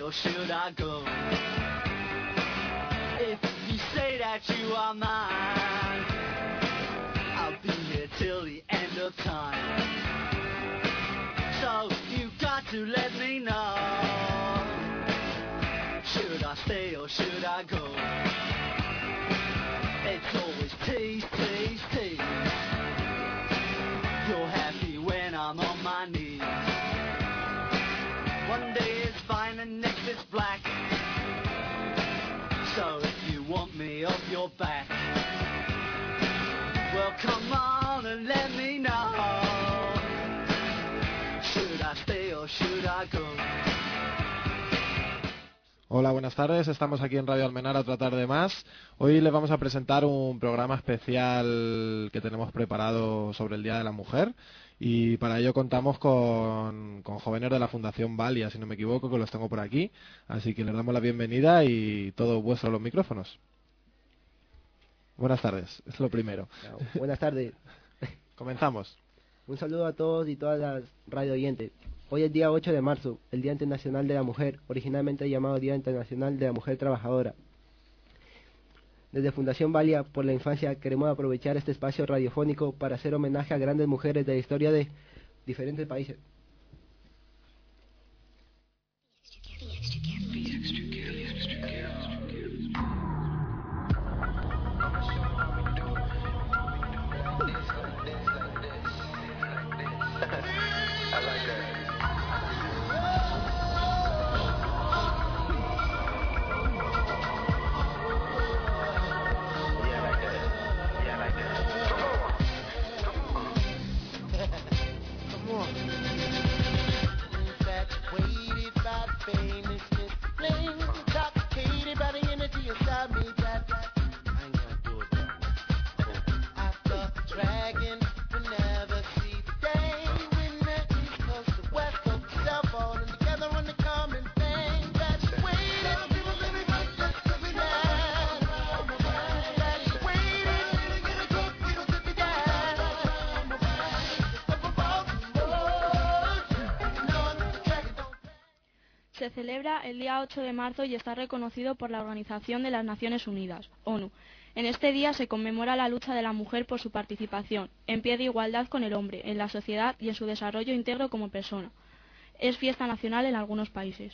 or should I go? If you say that you are mine, I'll be here till the end of time. So you got to let me know. Should I stay or should I go? It's always tease, tease, tease. You're happy when I'm on my knees. One day it's fine and next it's black. So if you want me off your back, well come on and let me know. Should I stay or should I go? Hola, buenas tardes. Estamos aquí en Radio Almenara otra tarde más. Hoy les vamos a presentar un programa especial que tenemos preparado sobre el Día de la Mujer y para ello contamos con jóvenes de la Fundación Valia, si no me equivoco, que los tengo por aquí. Así que les damos la bienvenida y todo vuestro los micrófonos. Buenas tardes, es lo primero. Buenas tardes. Comenzamos. Un saludo a todos y todas las radio oyentes. Hoy es día 8 de marzo, el Día Internacional de la Mujer, originalmente llamado Día Internacional de la Mujer Trabajadora. Desde Fundación Valia por la Infancia queremos aprovechar este espacio radiofónico para hacer homenaje a grandes mujeres de la historia de diferentes países. Se celebra el día 8 de marzo y está reconocido por la Organización de las Naciones Unidas, ONU. En este día se conmemora la lucha de la mujer por su participación, en pie de igualdad con el hombre, en la sociedad y en su desarrollo íntegro como persona. Es fiesta nacional en algunos países.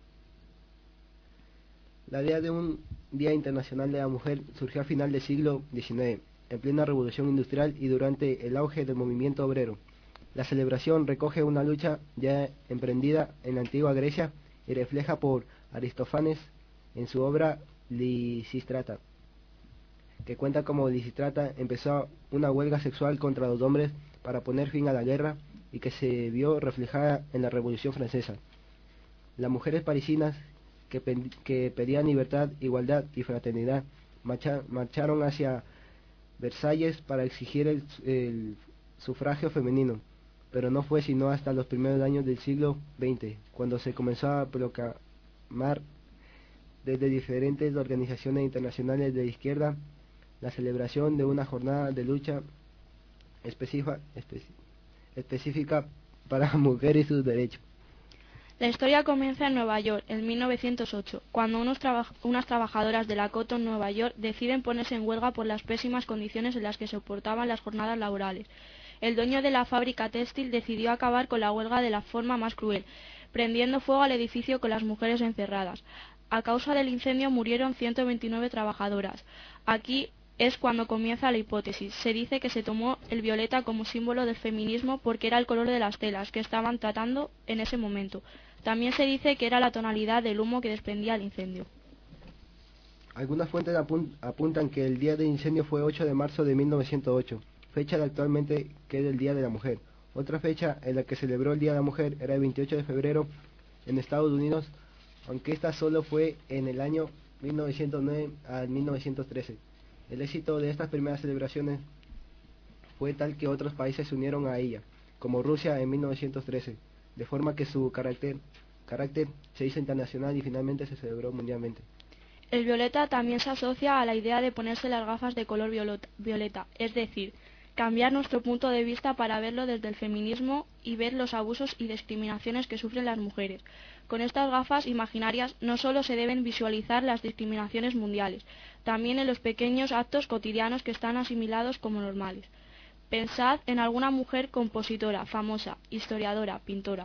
La idea de un Día Internacional de la Mujer surgió a final del siglo XIX, en plena revolución industrial y durante el auge del movimiento obrero. La celebración recoge una lucha ya emprendida en la antigua Grecia y refleja por Aristófanes en su obra Lisístrata, que cuenta como Lisístrata empezó una huelga sexual contra los hombres para poner fin a la guerra y que se vio reflejada en la Revolución Francesa. Las mujeres parisinas que pedían libertad, igualdad y fraternidad marcharon hacia Versalles para exigir el sufragio femenino, pero no fue sino hasta los primeros años del siglo XX, cuando se comenzó a proclamar desde diferentes organizaciones internacionales de izquierda la celebración de una jornada de lucha específica para mujeres y sus derechos. La historia comienza en Nueva York, en 1908, cuando unas trabajadoras de la Cotton, Nueva York, deciden ponerse en huelga por las pésimas condiciones en las que soportaban las jornadas laborales. El dueño de la fábrica textil decidió acabar con la huelga de la forma más cruel, prendiendo fuego al edificio con las mujeres encerradas. A causa del incendio murieron 129 trabajadoras. Aquí es cuando comienza la hipótesis. Se dice que se tomó el violeta como símbolo del feminismo porque era el color de las telas que estaban tratando en ese momento. También se dice que era la tonalidad del humo que desprendía el incendio. Algunas fuentes apuntan que el día del incendio fue 8 de marzo de 1908, fecha de actualmente que es el Día de la Mujer. Otra fecha en la que celebró el Día de la Mujer era el 28 de febrero en Estados Unidos, aunque esta solo fue en el año 1909 al 1913. El éxito de estas primeras celebraciones fue tal que otros países se unieron a ella, como Rusia en 1913, de forma que su carácter se hizo internacional y finalmente se celebró mundialmente. El violeta también se asocia a la idea de ponerse las gafas de color violeta, es decir, cambiar nuestro punto de vista para verlo desde el feminismo y ver los abusos y discriminaciones que sufren las mujeres. Con estas gafas imaginarias no solo se deben visualizar las discriminaciones mundiales, también en los pequeños actos cotidianos que están asimilados como normales. Pensad en alguna mujer compositora, famosa, historiadora, pintora.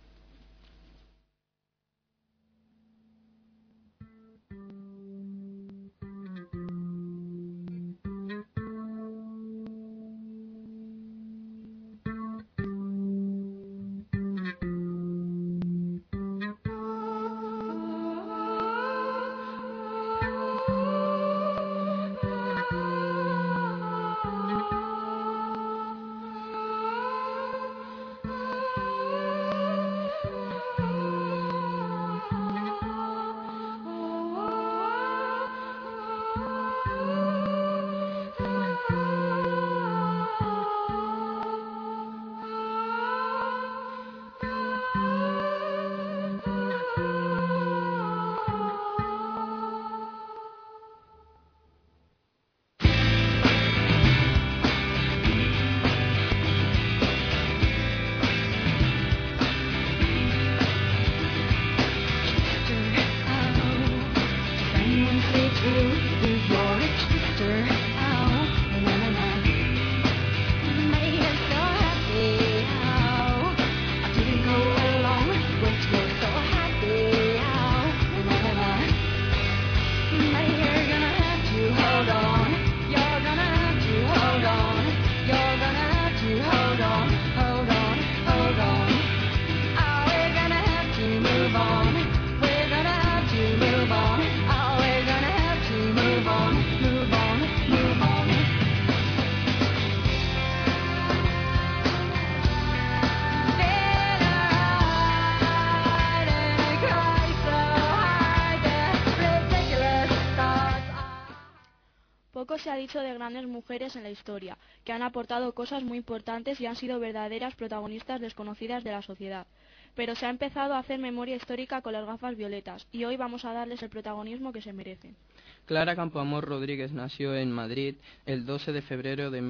Poco se ha dicho de grandes mujeres en la historia, que han aportado cosas muy importantes y han sido verdaderas protagonistas desconocidas de la sociedad. Pero se ha empezado a hacer memoria histórica con las gafas violetas, y hoy vamos a darles el protagonismo que se merecen. Clara Campoamor Rodríguez nació en Madrid el 12 de febrero de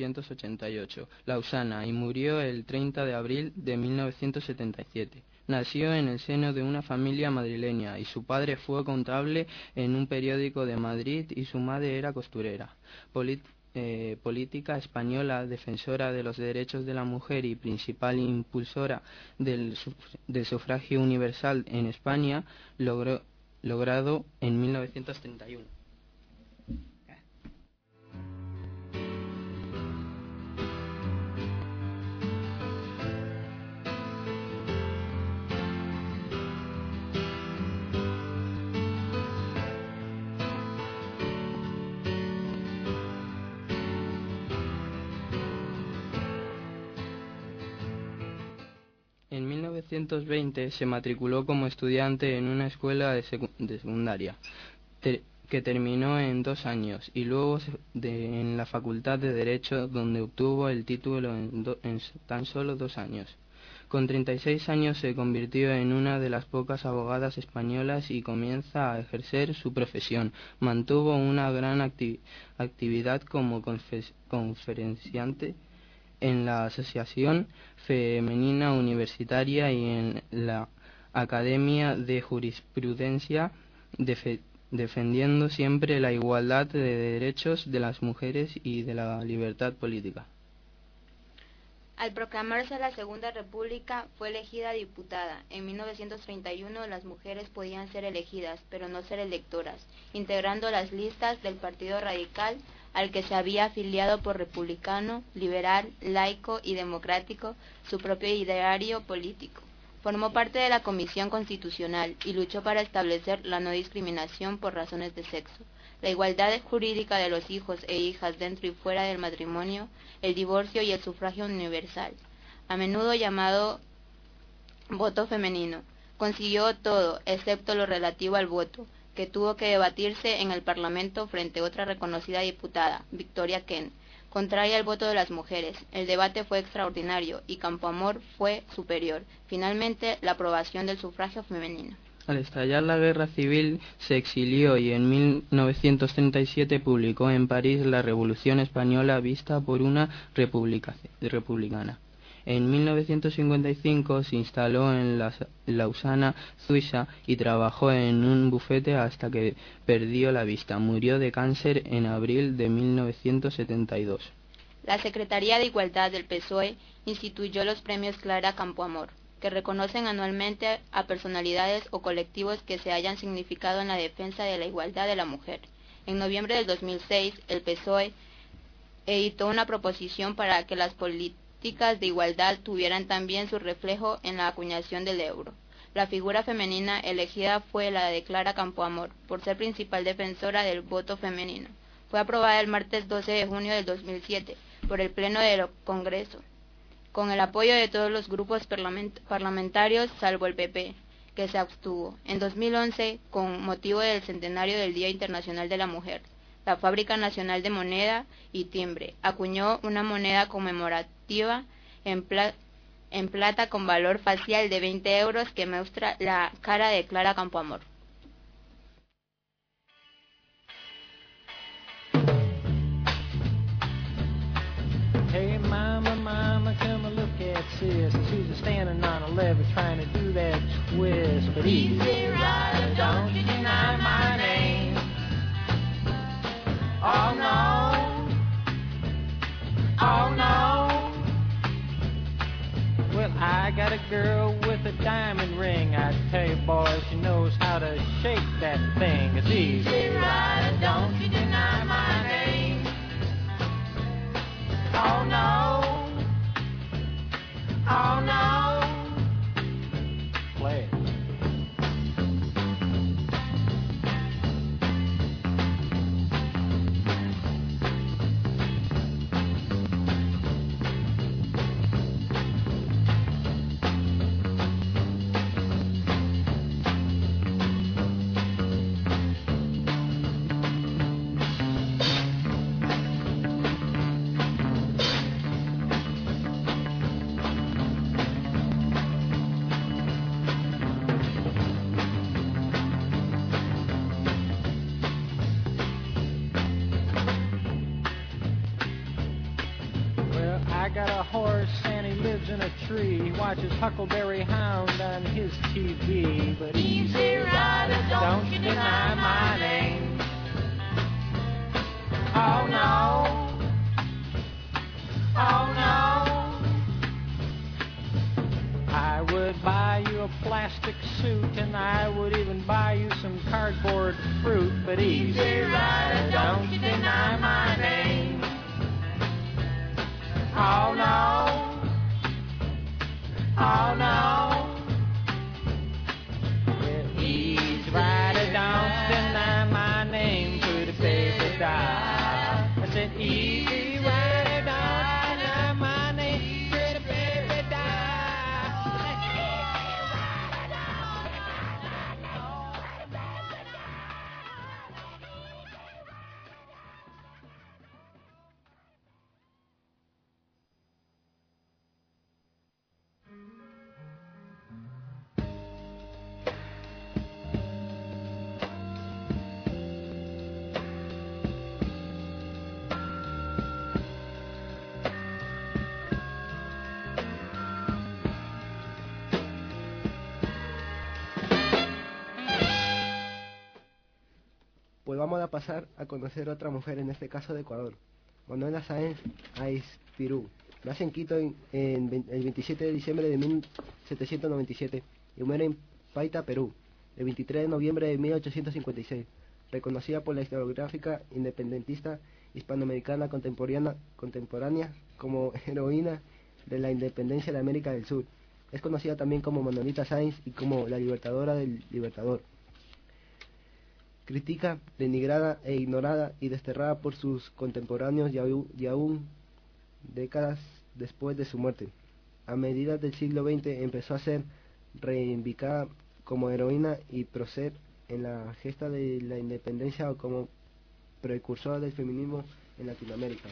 1888, Lausana, y murió el 30 de abril de 1977. Nació en el seno de una familia madrileña y su padre fue contable en un periódico de Madrid y su madre era costurera. Política española, defensora de los derechos de la mujer y principal impulsora del sufragio universal en España, logrado en 1931. En 1920 se matriculó como estudiante en una escuela de secundaria, que terminó en 2 años, y luego en la Facultad de Derecho, donde obtuvo el título en tan solo 2 años. Con 36 años se convirtió en una de las pocas abogadas españolas y comienza a ejercer su profesión. Mantuvo una gran actividad como conferenciante en la Asociación Femenina Universitaria y en la Academia de Jurisprudencia, defendiendo siempre la igualdad de derechos de las mujeres y de la libertad política. Al proclamarse la Segunda República, fue elegida diputada. En 1931 las mujeres podían ser elegidas, pero no ser electoras, integrando las listas del Partido Radical, al que se había afiliado por republicano, liberal, laico y democrático, su propio ideario político. Formó parte de la Comisión Constitucional y luchó para establecer la no discriminación por razones de sexo, la igualdad jurídica de los hijos e hijas dentro y fuera del matrimonio, el divorcio y el sufragio universal, a menudo llamado voto femenino. Consiguió todo, excepto lo relativo al voto, que tuvo que debatirse en el Parlamento frente a otra reconocida diputada, Victoria Kent, contraria al voto de las mujeres. El debate fue extraordinario y Campoamor fue superior. Finalmente, la aprobación del sufragio femenino. Al estallar la guerra civil se exilió y en 1937 publicó en París La Revolución Española vista por una republicana. En 1955 se instaló en Lausana, Suiza, y trabajó en un bufete hasta que perdió la vista. Murió de cáncer en abril de 1972. La Secretaría de Igualdad del PSOE instituyó los premios Clara Campoamor, que reconocen anualmente a personalidades o colectivos que se hayan significado en la defensa de la igualdad de la mujer. En noviembre del 2006, el PSOE editó una proposición para que las políticas de igualdad tuvieran también su reflejo en la acuñación del euro. La figura femenina elegida fue la de Clara Campoamor, por ser principal defensora del voto femenino. Fue aprobada el martes 12 de junio del 2007 por el Pleno del Congreso, con el apoyo de todos los grupos parlamentarios salvo el PP, que se abstuvo. En 2011, con motivo del centenario del Día Internacional de la Mujer, la Fábrica Nacional de Moneda y Timbre acuñó una moneda conmemorativa en plata con valor facial de 20 euros que muestra la cara de Clara Campoamor. Hey mama, mama, come and look at sis. She's standing on a lever trying to do that twist. But easy rider, don't you deny my name. Oh no, oh no. Well, I got a girl with a diamond ring. I tell you, boy, she knows how to shake that thing. It's easy rider, don't you deny my name. Oh no, oh no. Play it. He watches Huckleberry Hound on his TV. But easy rider, don't you deny my name. Oh no, oh no. I would buy you a plastic suit and I would even buy you some cardboard fruit. But easy rider, don't you deny my name. Oh no. Oh no, well, easy rider, don't deny my name, pretty baby doll. I said easy rider, don't deny my name, pretty baby doll. Pues vamos a pasar a conocer otra mujer, en este caso de Ecuador, Manuela Sáenz Aizpurú. Nace en Quito el 27 de diciembre de 1797 y muere en Paita, Perú, el 23 de noviembre de 1856. Reconocida por la historiográfica independentista hispanoamericana contemporánea como heroína de la independencia de América del Sur. Es conocida también como Manolita Sáenz y como la libertadora del Libertador. Critica, denigrada e ignorada y desterrada por sus contemporáneos y aún décadas después de su muerte. A medida del siglo XX empezó a ser reivindicada como heroína y prócer en la gesta de la independencia o como precursora del feminismo en Latinoamérica.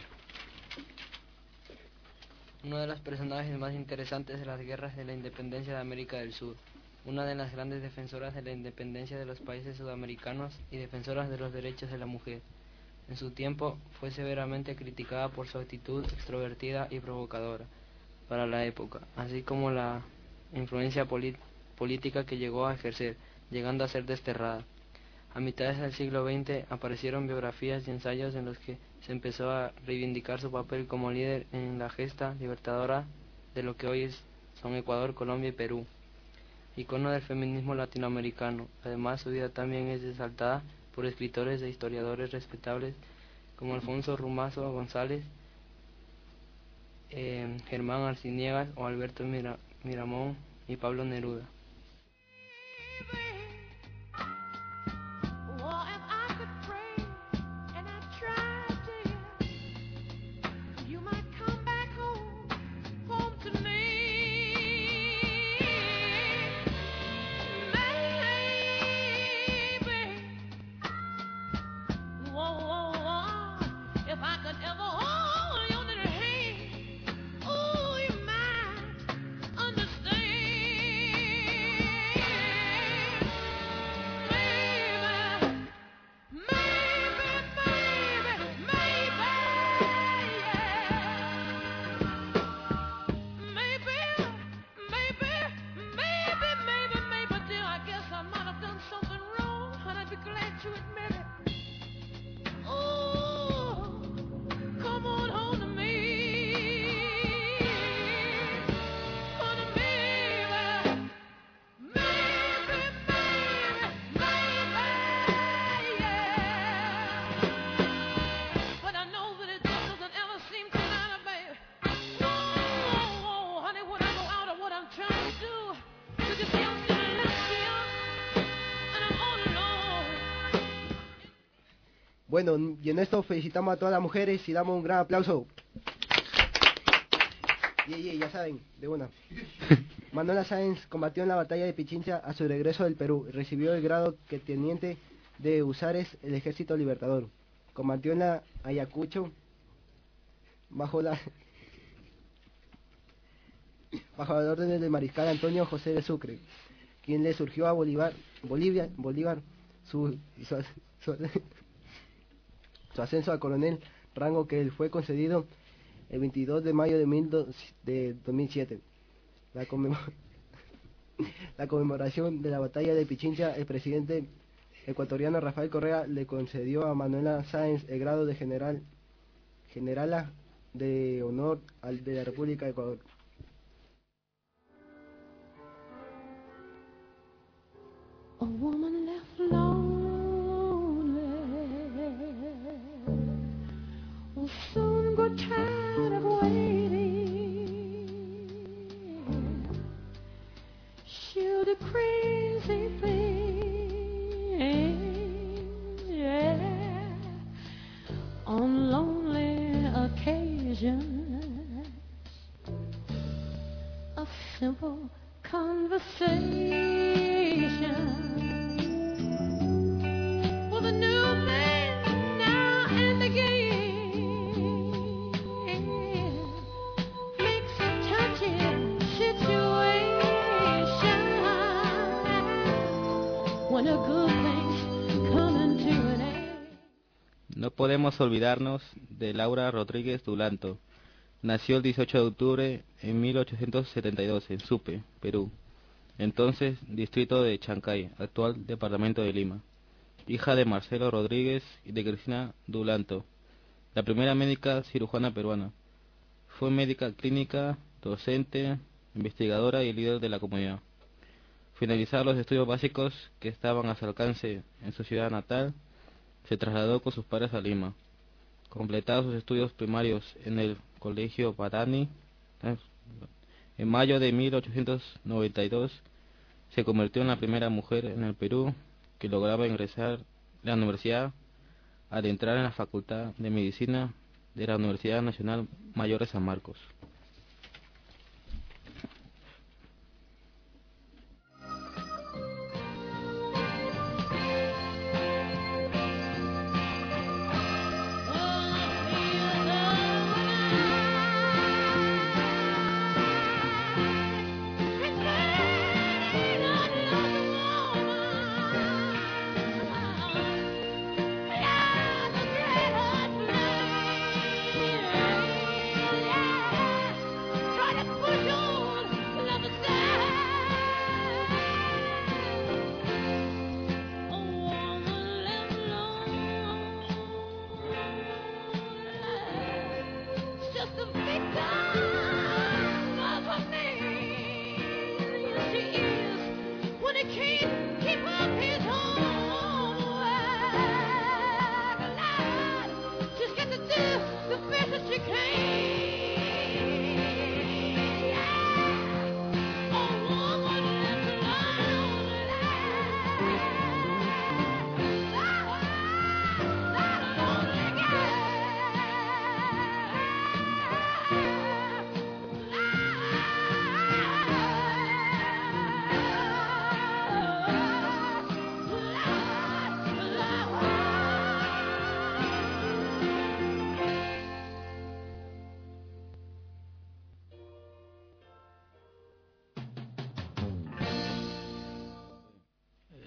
Uno de los personajes más interesantes de las guerras de la independencia de América del Sur. una de las grandes defensoras de la independencia de los países sudamericanos y defensoras de los derechos de la mujer. En su tiempo fue severamente criticada por su actitud extrovertida y provocadora para la época, así como la influencia política que llegó a ejercer, llegando a ser desterrada. A mitades del siglo XX aparecieron biografías y ensayos en los que se empezó a reivindicar su papel como líder en la gesta libertadora de lo que hoy son Ecuador, Colombia y Perú, icono del feminismo latinoamericano. Además, su vida también es exaltada por escritores e historiadores respetables como Alfonso Rumazo González, Germán Arciniegas o Alberto Miramón y Pablo Neruda. Bueno, y en esto felicitamos a todas las mujeres y damos un gran aplauso. Ya saben, de una. Manuela Sáenz combatió en la batalla de Pichincha a su regreso del Perú. Recibió el grado de teniente de Húsares del Ejército Libertador. Combatió en la Ayacucho bajo las órdenes del mariscal Antonio José de Sucre, quien le surgió a Bolívar su ascenso a coronel, rango que le fue concedido el 22 de mayo de 2007. La conmemoración de la batalla de Pichincha, el presidente ecuatoriano Rafael Correa le concedió a Manuela Sáenz el grado de generala de honor de la República de Ecuador. A woman left lonely will soon grow tired of waiting. She'll do crazy things, yeah, on lonely occasions. A simple conversation with a new man now and again makes a touchy situation when a good thing's coming to an end. No podemos olvidarnos de Laura Rodríguez Dulanto. Nació el 18 de octubre en 1872 en Supe, Perú, entonces distrito de Chancay, actual departamento de Lima. Hija de Marcelo Rodríguez y de Cristina Dulanto, la primera médica cirujana peruana. Fue médica clínica, docente, investigadora y líder de la comunidad. Finalizados los estudios básicos que estaban a su alcance en su ciudad natal, se trasladó con sus padres a Lima. Completados sus estudios primarios en el Colegio Badani, en mayo de 1892 se convirtió en la primera mujer en el Perú que lograba ingresar a la universidad al entrar en la Facultad de Medicina de la Universidad Nacional Mayor de San Marcos.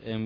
en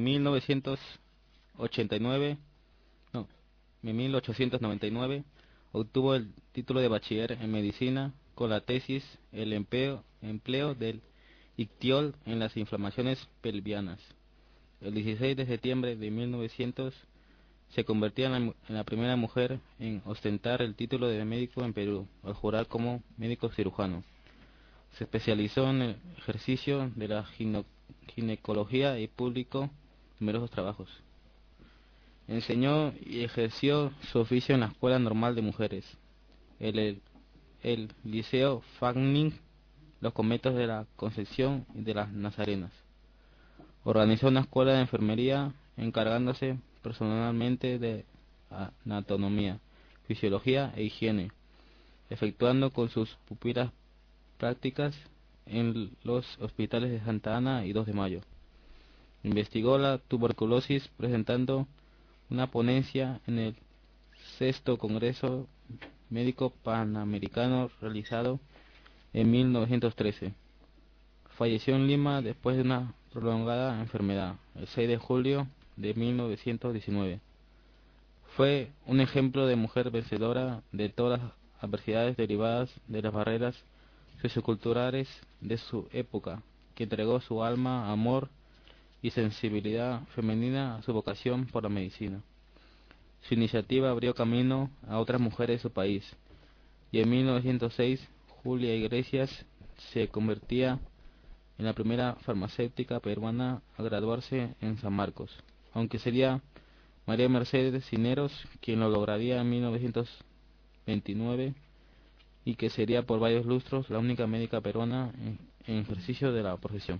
1899 obtuvo el título de bachiller en medicina con la tesis El empleo del ictiol en las inflamaciones pelvianas. El 16 de septiembre de 1900 se convertía en la primera mujer en ostentar el título de médico en Perú, al jurar como médico cirujano. Se especializó en el ejercicio de la ginecología y publicó numerosos trabajos. Enseñó y ejerció su oficio en la Escuela Normal de Mujeres, el Liceo Fanning, los conventos de la Concepción y de las Nazarenas. Organizó una escuela de enfermería, encargándose personalmente de anatomía, fisiología e higiene, efectuando con sus pupilas prácticas en los hospitales de Santa Ana y 2 de Mayo. Investigó la tuberculosis presentando una ponencia en el 6º Congreso Médico Panamericano realizado en 1913. Falleció en Lima después de una prolongada enfermedad, el 6 de julio de 1919. Fue un ejemplo de mujer vencedora de todas las adversidades derivadas de las barreras socioculturales de su época, que entregó su alma, amor y sensibilidad femenina a su vocación por la medicina. Su iniciativa abrió camino a otras mujeres de su país, y en 1906 Julia Iglesias se convertía en la primera farmacéutica peruana a graduarse en San Marcos, aunque sería María Mercedes Cineros quien lo lograría en 1929, y que sería por varios lustros la única médica peruana en ejercicio de la profesión.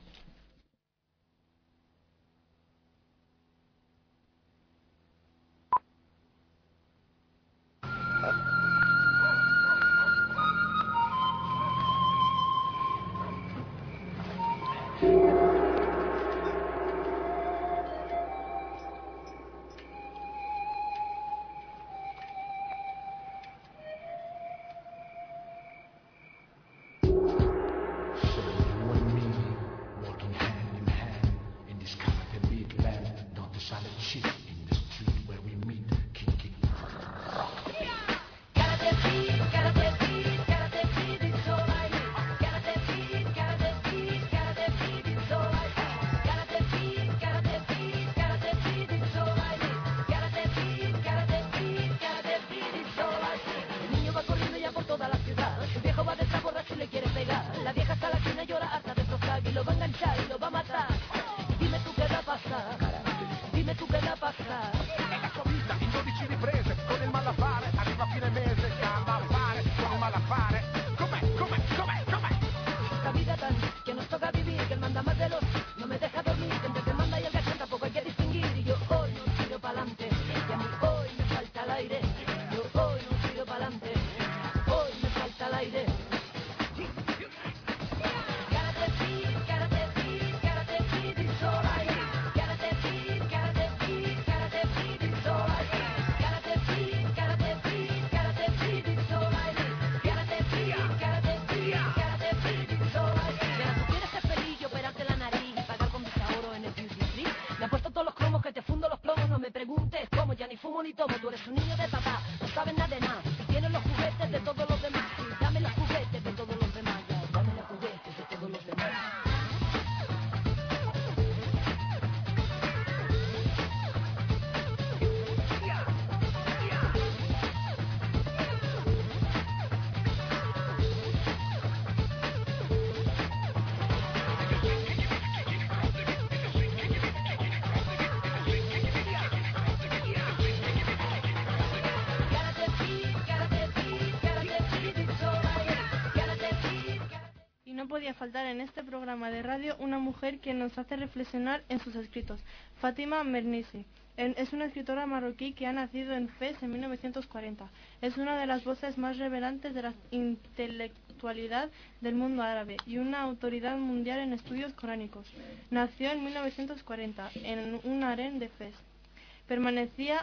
No podía faltar en este programa de radio una mujer que nos hace reflexionar en sus escritos. Fátima Mernissi es una escritora marroquí que ha nacido en Fez en 1940. Es una de las voces más relevantes de la intelectualidad del mundo árabe y una autoridad mundial en estudios coránicos. Nació en 1940 en un harén de Fez. Permanecía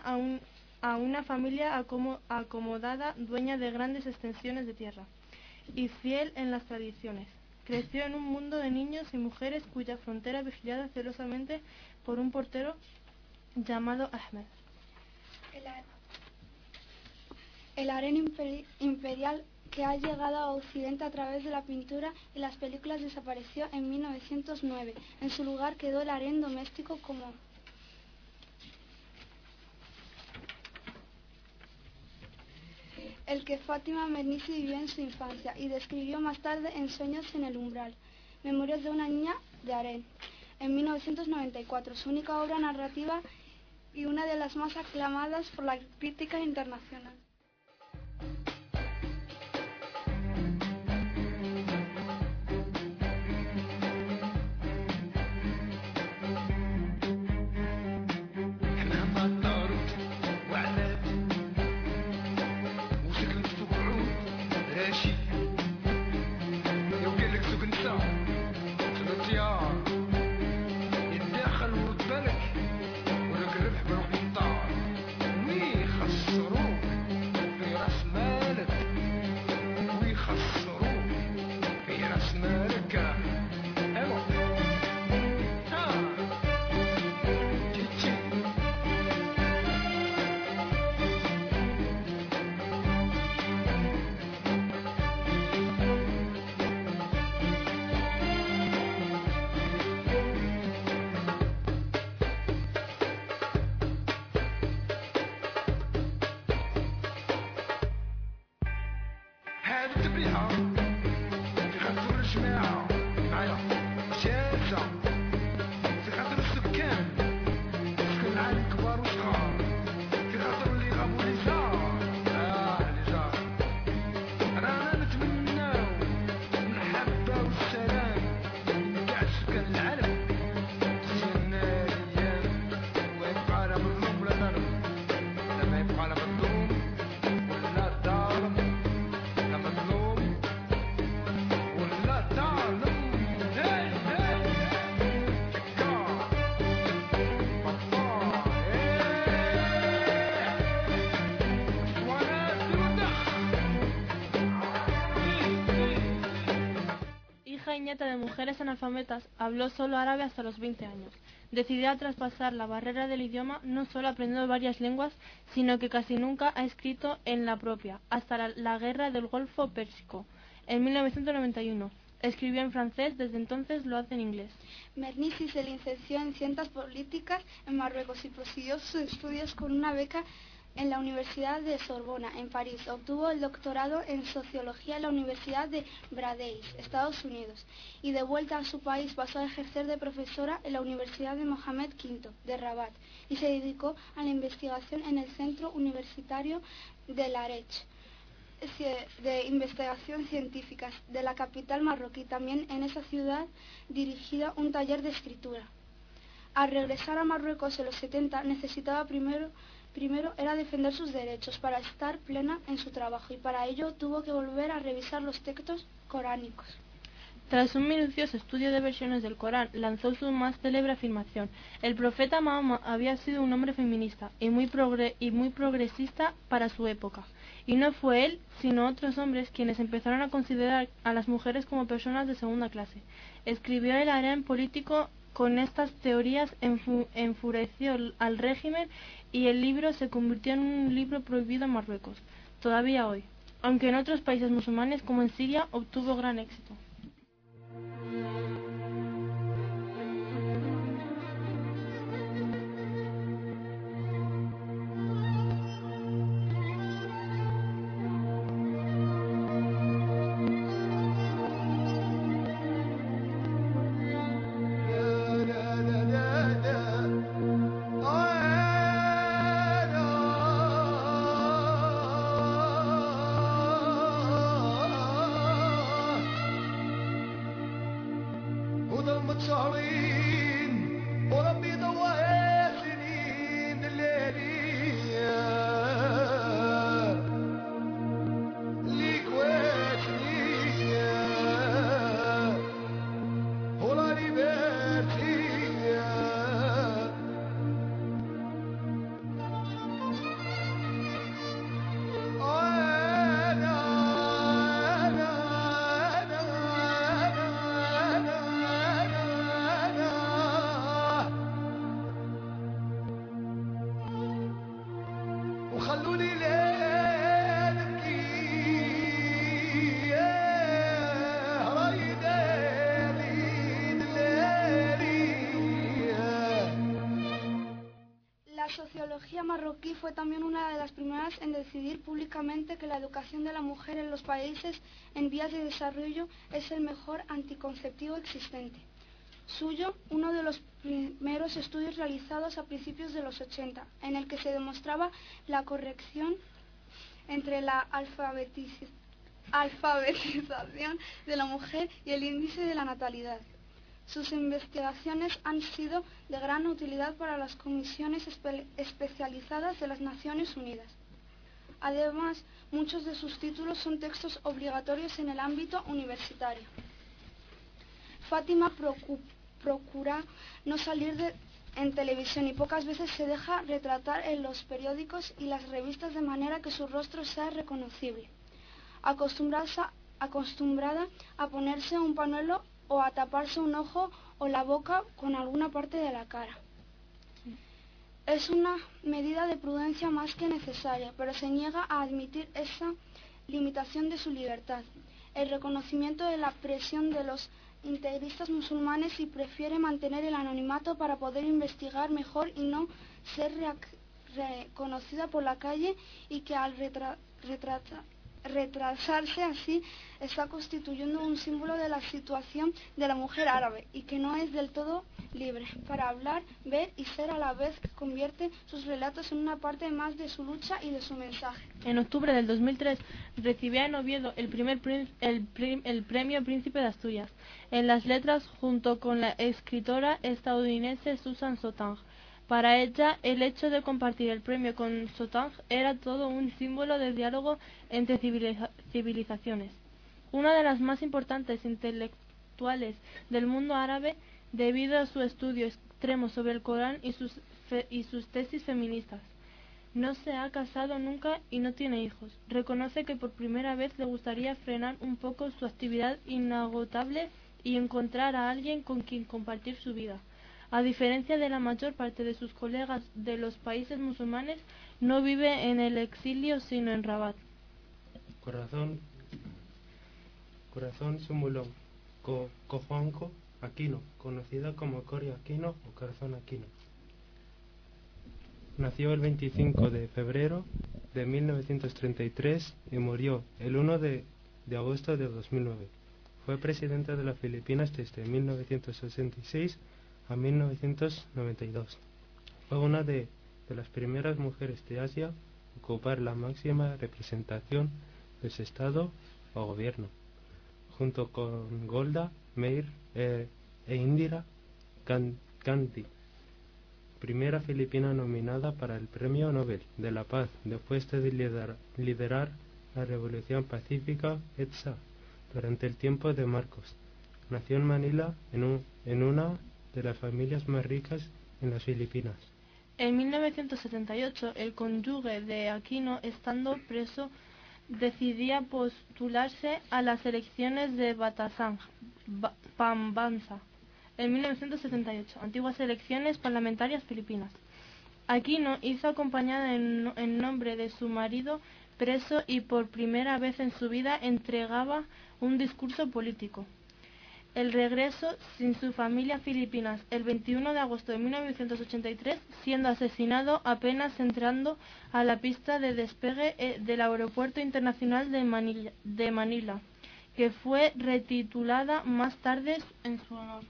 a una familia acomodada, dueña de grandes extensiones de tierra y fiel en las tradiciones Creció en un mundo de niños y mujeres cuya frontera vigilada celosamente por un portero llamado Ahmed. El harén imperial que ha llegado a Occidente a través de la pintura y las películas desapareció en 1909. En su lugar quedó el harén doméstico como el que Fátima Mernissi vivió en su infancia y describió más tarde en Sueños en el umbral, Memorias de una niña de harén, en 1994, su única obra narrativa y una de las más aclamadas por la crítica internacional. De mujeres analfabetas, habló solo árabe hasta los 20 años. Decidió traspasar la barrera del idioma, no solo aprendiendo varias lenguas, sino que casi nunca ha escrito en la propia, hasta la Guerra del Golfo Pérsico, en 1991. Escribió en francés, desde entonces lo hace en inglés. Mernissi se licenció en Ciencias Políticas en Marruecos y prosiguió sus estudios con una beca en la Universidad de Sorbona, en París. Obtuvo el doctorado en Sociología en la Universidad de Brandeis, Estados Unidos, y de vuelta a su país pasó a ejercer de profesora en la Universidad de Mohamed V de Rabat y se dedicó a la investigación en el Centro Universitario de Larech de Investigación Científicas de la capital marroquí. También en esa ciudad dirigía un taller de escritura. Al regresar a Marruecos en los 70 necesitaba primero era defender sus derechos para estar plena en su trabajo y para ello tuvo que volver a revisar los textos coránicos. Tras un minucioso estudio de versiones del Corán, lanzó su más célebre afirmación: el profeta Mahoma había sido un hombre feminista y muy progresista para su época, y no fue él, sino otros hombres quienes empezaron a considerar a las mujeres como personas de segunda clase. Escribió el harén político. Con estas teorías enfureció al régimen y el libro se convirtió en un libro prohibido en Marruecos, todavía hoy, aunque en otros países musulmanes como en Siria obtuvo gran éxito. sociología marroquí fue también una de las primeras en decidir públicamente que la educación de la mujer en los países en vías de desarrollo es el mejor anticonceptivo existente. Suyo, uno de los primeros estudios realizados a principios de los 80, en el que se demostraba la corrección entre la alfabetización de la mujer y el índice de la natalidad. Sus investigaciones han sido de gran utilidad para las comisiones especializadas de las Naciones Unidas. Además, muchos de sus títulos son textos obligatorios en el ámbito universitario. Fátima procura no salir en televisión y pocas veces se deja retratar en los periódicos y las revistas de manera que su rostro sea reconocible. Acostumbrada a ponerse un pañuelo o a taparse un ojo o la boca con alguna parte de la cara. Es una medida de prudencia más que necesaria, pero se niega a admitir esa limitación de su libertad, el reconocimiento de la presión de los integristas musulmanes y prefiere mantener el anonimato para poder investigar mejor y no ser reconocida por la calle, y que al retrasarse así está constituyendo un símbolo de la situación de la mujer árabe y que no es del todo libre para hablar, ver y ser a la vez, que convierte sus relatos en una parte más de su lucha y de su mensaje. En octubre del 2003 recibía en Oviedo el premio Príncipe de Asturias en las letras junto con la escritora estadounidense Susan Sontag. Para ella, el hecho de compartir el premio con Sontag era todo un símbolo de diálogo entre civilizaciones. Una de las más importantes intelectuales del mundo árabe, debido a su estudio extremo sobre el Corán y sus tesis feministas. No se ha casado nunca y no tiene hijos. Reconoce que por primera vez le gustaría frenar un poco su actividad inagotable y encontrar a alguien con quien compartir su vida. A diferencia de la mayor parte de sus colegas de los países musulmanes, no vive en el exilio sino en Rabat. Corazón Sumulón, Cojuanco Aquino, conocida como Cori Aquino o Corazón Aquino. Nació el 25 de febrero de 1933 y murió el 1 de agosto de 2009. Fue presidenta de las Filipinas desde 1966 a 1992. Fue una de las primeras mujeres de Asia a ocupar la máxima representación de su estado o gobierno, junto con Golda Meir e Indira Gandhi, primera filipina nominada para el Premio Nobel de la Paz después de liderar la Revolución Pacífica ETSA durante el tiempo de Marcos. Nació en Manila en una de las familias más ricas en las Filipinas. En 1978, el cónyuge de Aquino, estando preso, decidía postularse a las elecciones de Batasang, Pambansa, en 1978, antiguas elecciones parlamentarias filipinas. Aquino hizo acompañada en nombre de su marido preso y por primera vez en su vida entregaba un discurso político. El regreso sin su familia filipinas el 21 de agosto de 1983, siendo asesinado apenas entrando a la pista de despegue del Aeropuerto Internacional de Manila, que fue retitulada más tarde en su honor.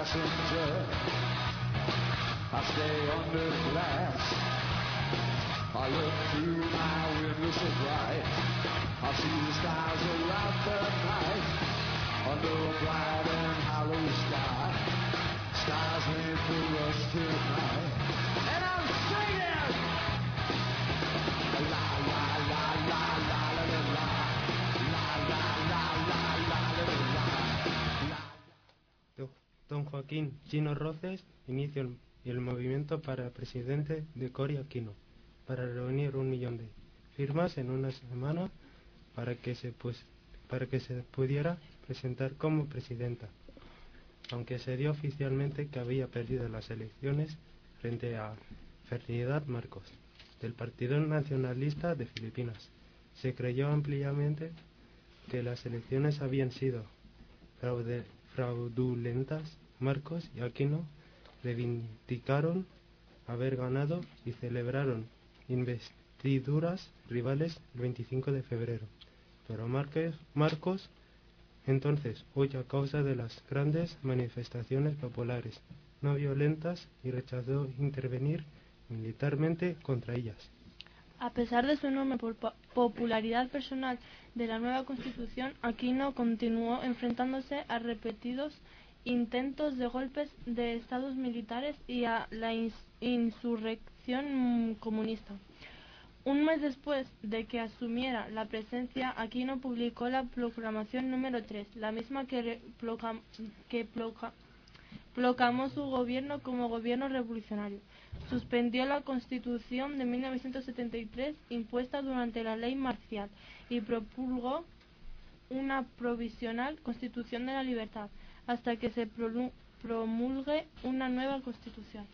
I stay under glass. I look through my window so bright, I see the stars around the night, under a bright and hollow sky, stars made for us tonight, and I'm singing, la la la la la la la la, la la la la la la la. Don Joaquín Chino Roces inició el movimiento para presidente de Cory Aquino, para reunir 1 millón de firmas en una semana para que se pudiera presentar como presidenta, aunque se dio oficialmente que había perdido las elecciones frente a Ferdinand Marcos, del Partido Nacionalista de Filipinas. Se creyó ampliamente que las elecciones habían sido fraudulentas. Marcos y Aquino reivindicaron haber ganado y celebraron investiduras rivales el 25 de febrero. Pero Marcos entonces huyó a causa de las grandes manifestaciones populares no violentas y rechazó intervenir militarmente contra ellas. A pesar de su enorme popularidad personal de la nueva Constitución, Aquino continuó enfrentándose a repetidos intentos de golpes de estados militares y a la insurrección comunista. Un mes después de que asumiera la presidencia, Aquino publicó la Proclamación número 3, la misma que proclamó su gobierno como gobierno revolucionario. Suspendió la Constitución de 1973 impuesta durante la ley marcial y promulgó una provisional Constitución de la Libertad hasta que se promulgue una nueva Constitución.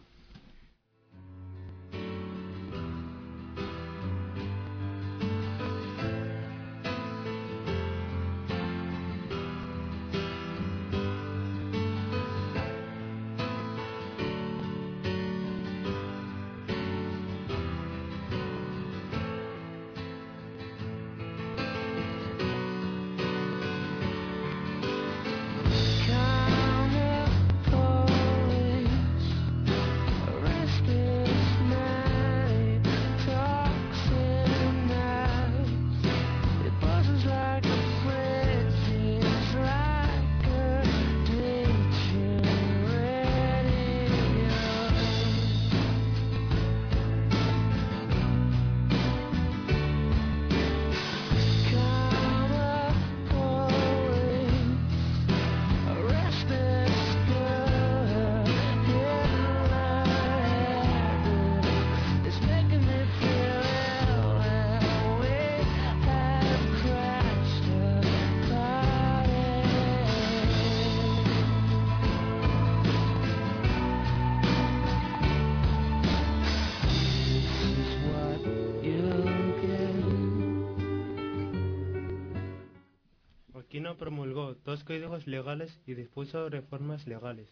Aquino promulgó 2 códigos legales y dispuso reformas legales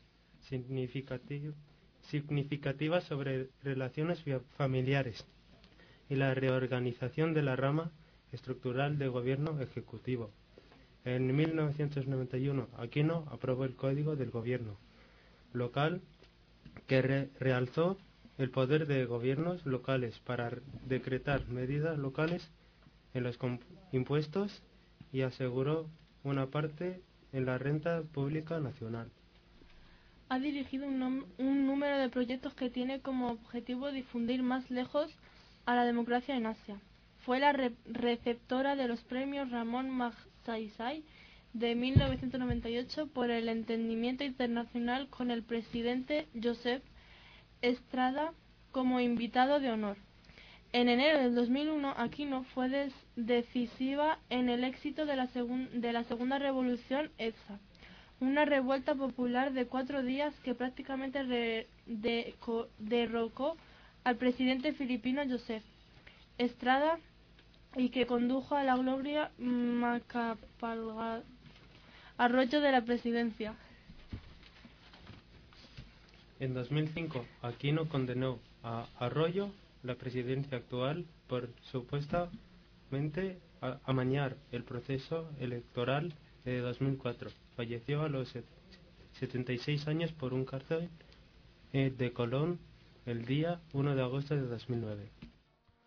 significativas sobre relaciones familiares y la reorganización de la rama estructural del gobierno ejecutivo. En 1991, Aquino aprobó el Código del Gobierno Local, que realzó el poder de gobiernos locales para decretar medidas locales en los impuestos y aseguró una parte en la renta pública nacional. Ha dirigido un número de proyectos que tiene como objetivo difundir más lejos a la democracia en Asia. Fue la receptora de los premios Ramón Magsaysay de 1998 por el entendimiento internacional con el presidente Joseph Estrada como invitado de honor. En enero del 2001, Aquino fue decisiva en el éxito de la segunda revolución EDSA, una revuelta popular de 4 días que prácticamente derrocó al presidente filipino Joseph Estrada y que condujo a la gloria Arroyo de la presidencia. En 2005, Aquino condenó a Arroyo, la presidencia actual, por supuestamente amañar el proceso electoral de 2004. Falleció a los 76 años por un cáncer de colon el día 1 de agosto de 2009.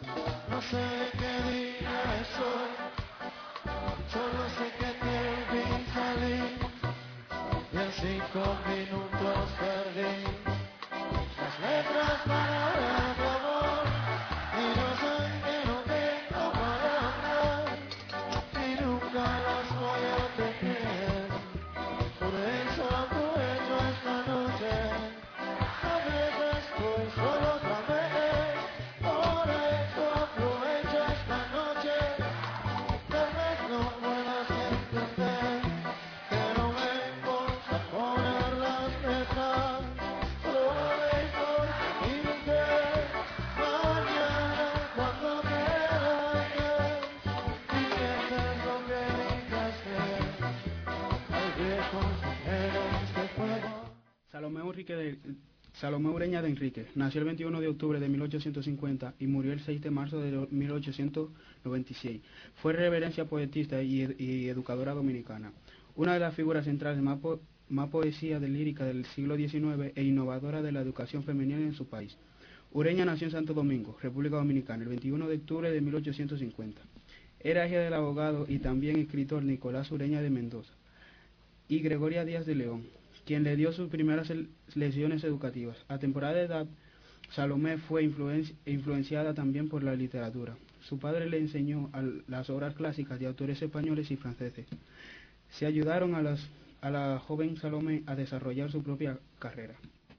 No sé qué día es hoy, solo sé que te vi salir y en 5 minutos perdí las letras para ver tu amor. Y yo sé que no tengo palabras y nunca las voy a tener. Por eso aprovecho esta noche, a veces voy solo otra vez. Por eso aprovecho esta noche, tal vez no puedas entender, pero me importa poner las letras, solo me importa irte mañana cuando te vayas y sientes lo que brincaste al viejo eres de fuego. Salomé Ureña de Enrique nació el 21 de octubre de 1850 y murió el 6 de marzo de 1896. Fue reverencia poetista y educadora dominicana. Una de las figuras centrales más poesía de lírica del siglo XIX e innovadora de la educación femenina en su país. Ureña nació en Santo Domingo, República Dominicana, el 21 de octubre de 1850. Era hija del abogado y también escritor Nicolás Ureña de Mendoza y Gregoria Díaz de León, quien le dio sus primeras lecciones educativas. A temprana edad, Salomé fue influenciada también por la literatura. Su padre le enseñó las obras clásicas de autores españoles y franceses. Se ayudaron a la joven Salomé a desarrollar su propia carrera.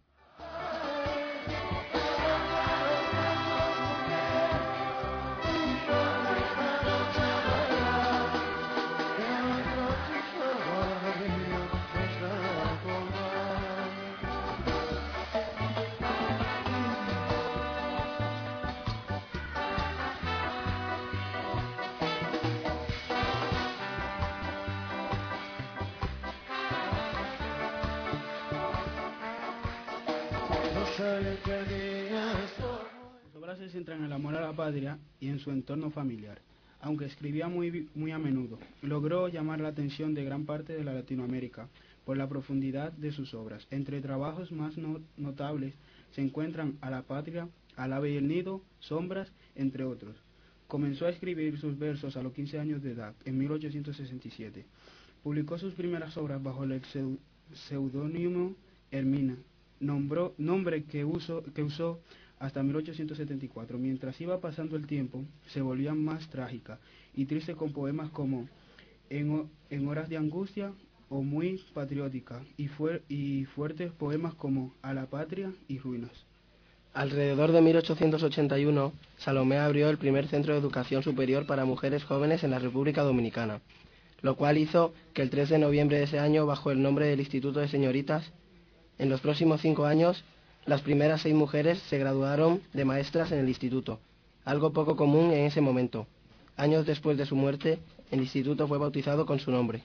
Sus obras se centran en el amor a la patria y en su entorno familiar. Aunque escribía muy a menudo, logró llamar la atención de gran parte de la Latinoamérica por la profundidad de sus obras. Entre trabajos más notables se encuentran A la patria, Al ave y el nido, Sombras, entre otros. Comenzó a escribir sus versos a los 15 años de edad, en 1867. Publicó sus primeras obras bajo el seudónimo Hermina, nombre que usó hasta 1874. Mientras iba pasando el tiempo, se volvía más trágica y triste con poemas como En horas de angustia o Muy patriótica y fuertes poemas como A la patria y Ruinas. Alrededor de 1881, Salomé abrió el primer centro de educación superior para mujeres jóvenes en la República Dominicana, lo cual hizo que el 3 de noviembre de ese año, bajo el nombre del Instituto de Señoritas, en los próximos 5 años, las primeras 6 mujeres se graduaron de maestras en el instituto, algo poco común en ese momento. Años después de su muerte, el instituto fue bautizado con su nombre.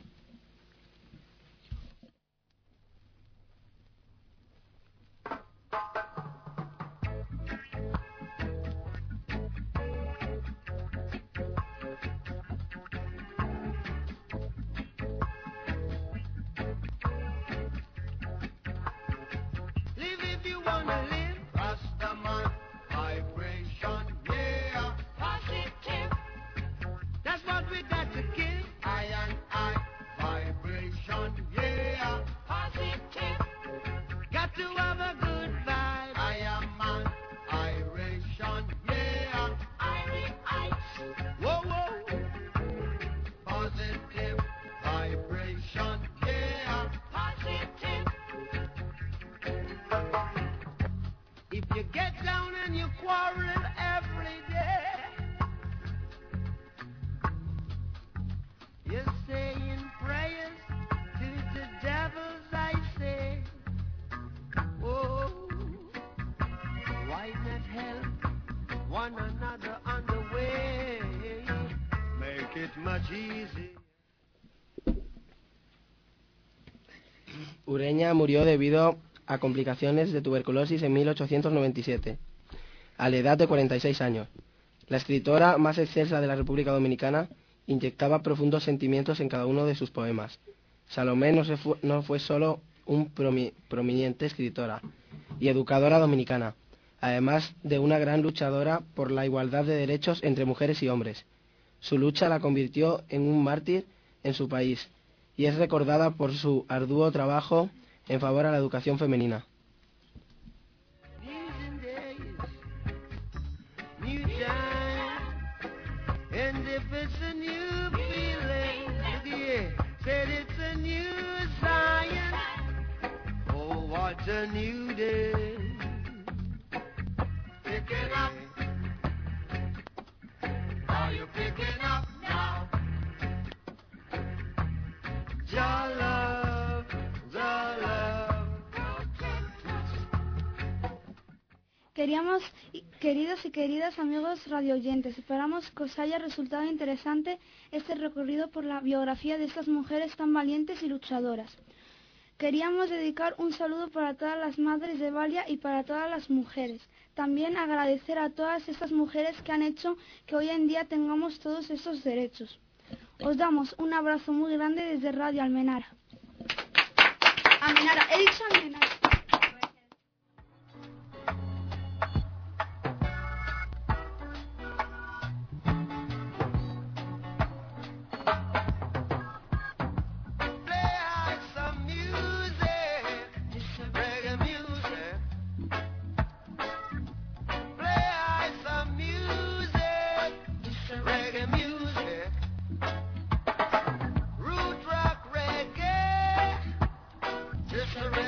Ureña murió debido a complicaciones de tuberculosis en 1897, a la edad de 46 años. La escritora más excelsa de la República Dominicana inyectaba profundos sentimientos en cada uno de sus poemas. Salomé no fue solo una prominente escritora y educadora dominicana, además de una gran luchadora por la igualdad de derechos entre mujeres y hombres. Su lucha la convirtió en un mártir en su país y es recordada por su arduo trabajo en favor a la educación femenina. Queridos y queridas amigos radioyentes, esperamos que os haya resultado interesante este recorrido por la biografía de estas mujeres tan valientes y luchadoras. Queríamos dedicar un saludo para todas las madres de Valia y para todas las mujeres. También agradecer a todas estas mujeres que han hecho que hoy en día tengamos todos estos derechos. Os damos un abrazo muy grande desde Radio Almenara. Almenara, he dicho Almenara. Just a